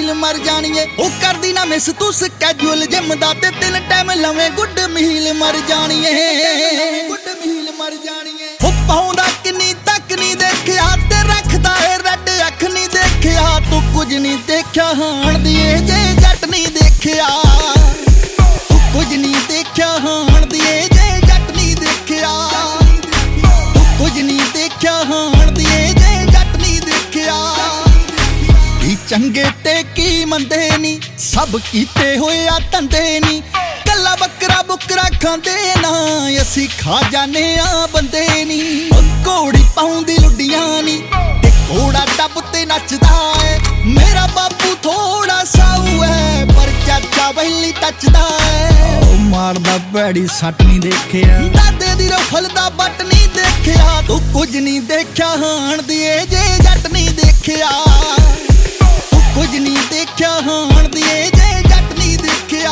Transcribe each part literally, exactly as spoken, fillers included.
मील मर जानिए ओ कर दी ना मिस तू स्कैजूल जिम दा ते तीन टाइम लवे गुड मील मर जानिए गुड मील मर जानिए ओ पाउंदा किन्नी तक नहीं देखिया ते रखदा है रेड अख नहीं देखिया तू कुछ नहीं देखिया हाण दी जे जट नहीं देखिया तू कुछ नहीं देखिया हाण दी जे जट नहीं देखिया तू कुछ नहीं देखिया हाण दी जे जट नहीं देखिया की चंगे ते की मंदे नी सब कीते होए आ धंधे नी कला बकरा बुकरा खांदे ना असी खा जाने आ बंदे नी घोड़ी पाउंदी लुडियां नी ते घोड़ा डब ते नचदा है मेरा बापू थोड़ा साऊ है पर चाचा वैली टचदा है मारदा भैड़ी सट नहीं देखिया दादे दी रफल दा बट नहीं देखिया तू कुछ नहीं देखिया हाण दी जे जट नहीं देखिया तू कुछ नहीं देखिया हाण दी जे जट नहीं देखिया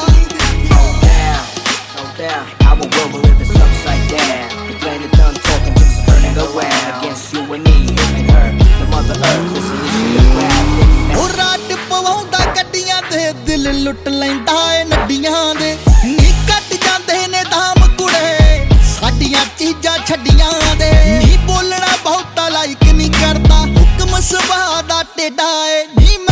I will roll with this upside down. The planet done talking, just turning around against you and me, him and her, the mother earth. Listen, listen around. ਉਹ ਰਾਟ ਪਵਾਉਂਦਾ ਗੱਡੀਆਂ ਦੇ ਦਿਲ ਲੁੱਟ ਲੈਂਦਾ ਏ ਨੱਡੀਆਂ ਦੇ ਨੀ ਕੱਟ ਜਾਂਦੇ ਨੇ ਦਾਮ ਕੁੜੇ ਸਾਡੀਆਂ ਚੀਜ਼ਾਂ ਛੱਡੀਆਂ ਦੇ ਨੀ ਬੋਲਣਾ ਬਹੁਤਾ ਲਾਈਕ ਨਹੀਂ ਕਰਦਾ ਹੁਕਮ ਸੁਭਾ ਦਾ ਟੇਡਾ ਏ ਨੀ